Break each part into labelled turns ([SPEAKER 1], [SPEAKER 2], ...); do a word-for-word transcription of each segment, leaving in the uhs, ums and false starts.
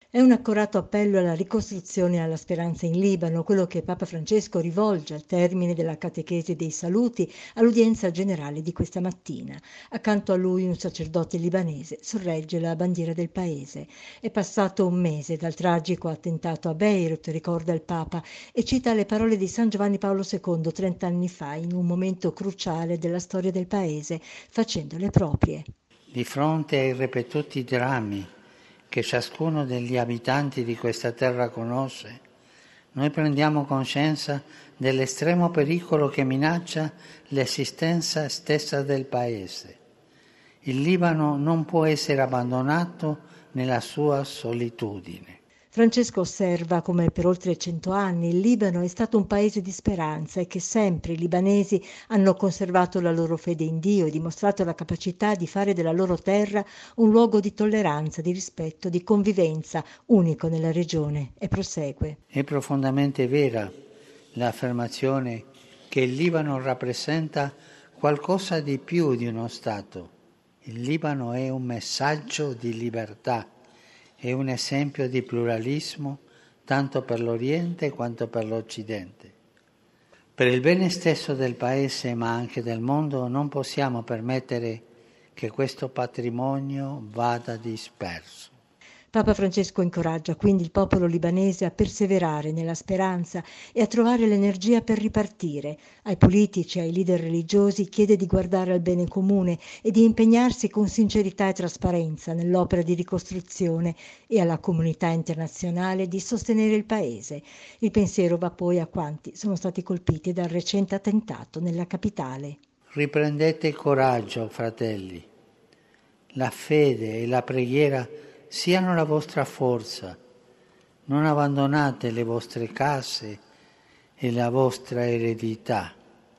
[SPEAKER 1] È un accorato appello alla ricostruzione e alla speranza in Libano, quello che Papa Francesco rivolge al termine della catechesi dei saluti all'udienza generale di questa mattina. Accanto a lui un sacerdote libanese sorregge la bandiera del paese. È passato un mese dal tragico attentato a Beirut, ricorda il Papa, e cita le parole di San Giovanni Paolo secondo trent'anni fa, in un momento cruciale della storia del paese, facendole proprie.
[SPEAKER 2] Di fronte ai ripetuti drammi che ciascuno degli abitanti di questa terra conosce, noi prendiamo coscienza dell'estremo pericolo che minaccia l'esistenza stessa del Paese. Il Libano non può essere abbandonato nella sua solitudine.
[SPEAKER 1] Francesco osserva come per oltre cento anni il Libano è stato un paese di speranza e che sempre i libanesi hanno conservato la loro fede in Dio e dimostrato la capacità di fare della loro terra un luogo di tolleranza, di rispetto, di convivenza unico nella regione, e prosegue.
[SPEAKER 2] È profondamente vera l'affermazione che il Libano rappresenta qualcosa di più di uno Stato. Il Libano è un messaggio di libertà. È un esempio di pluralismo tanto per l'Oriente quanto per l'Occidente. Per il bene stesso del Paese, ma anche del mondo, non possiamo permettere che questo patrimonio vada disperso.
[SPEAKER 1] Papa Francesco incoraggia quindi il popolo libanese a perseverare nella speranza e a trovare l'energia per ripartire. Ai politici, ai leader religiosi chiede di guardare al bene comune e di impegnarsi con sincerità e trasparenza nell'opera di ricostruzione e alla comunità internazionale di sostenere il Paese. Il pensiero va poi a quanti sono stati colpiti dal recente attentato nella capitale.
[SPEAKER 2] Riprendete coraggio, fratelli. La fede e la preghiera siano la vostra forza. Non abbandonate le vostre case e la vostra eredità.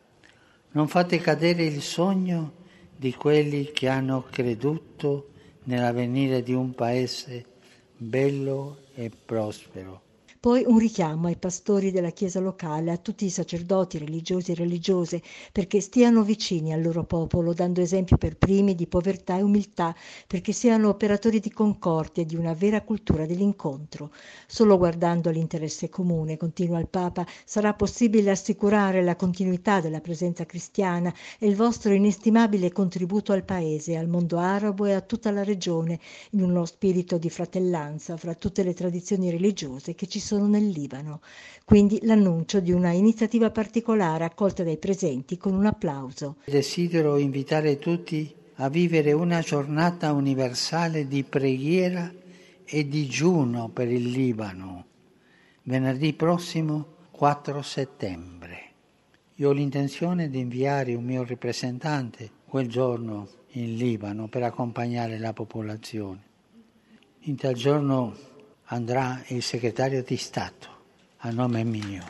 [SPEAKER 2] Non fate cadere il sogno di quelli che hanno creduto nell'avvenire di un paese bello e prospero.
[SPEAKER 1] Poi un richiamo ai pastori della Chiesa locale, a tutti i sacerdoti religiosi e religiose, perché stiano vicini al loro popolo, dando esempio per primi di povertà e umiltà, perché siano operatori di concordia e di una vera cultura dell'incontro. Solo guardando all'interesse comune, continua il Papa, sarà possibile assicurare la continuità della presenza cristiana e il vostro inestimabile contributo al Paese, al mondo arabo e a tutta la regione, in uno spirito di fratellanza fra tutte le tradizioni religiose che ci sono nel Libano. Quindi l'annuncio di una iniziativa particolare accolta dai presenti con un applauso.
[SPEAKER 2] Desidero invitare tutti a vivere una giornata universale di preghiera e digiuno per il Libano, venerdì prossimo quattro settembre. Io ho l'intenzione di inviare un mio rappresentante quel giorno in Libano per accompagnare la popolazione. In tal giorno andrà il segretario di Stato a nome mio.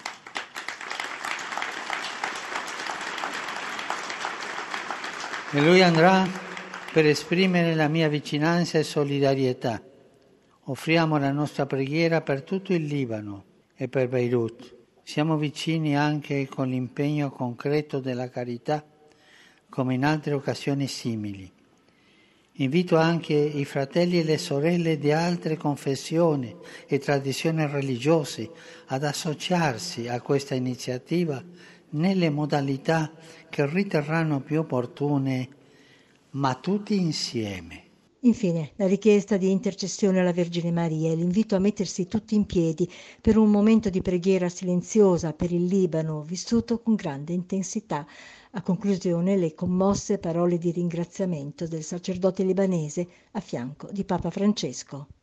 [SPEAKER 2] E lui andrà per esprimere la mia vicinanza e solidarietà. Offriamo la nostra preghiera per tutto il Libano e per Beirut. Siamo vicini anche con l'impegno concreto della carità, come in altre occasioni simili. Invito anche i fratelli e le sorelle di altre confessioni e tradizioni religiose ad associarsi a questa iniziativa nelle modalità che riterranno più opportune, ma tutti insieme.
[SPEAKER 1] Infine, la richiesta di intercessione alla Vergine Maria e l'invito a mettersi tutti in piedi per un momento di preghiera silenziosa per il Libano, vissuto con grande intensità. A conclusione, le commosse parole di ringraziamento del sacerdote libanese a fianco di Papa Francesco.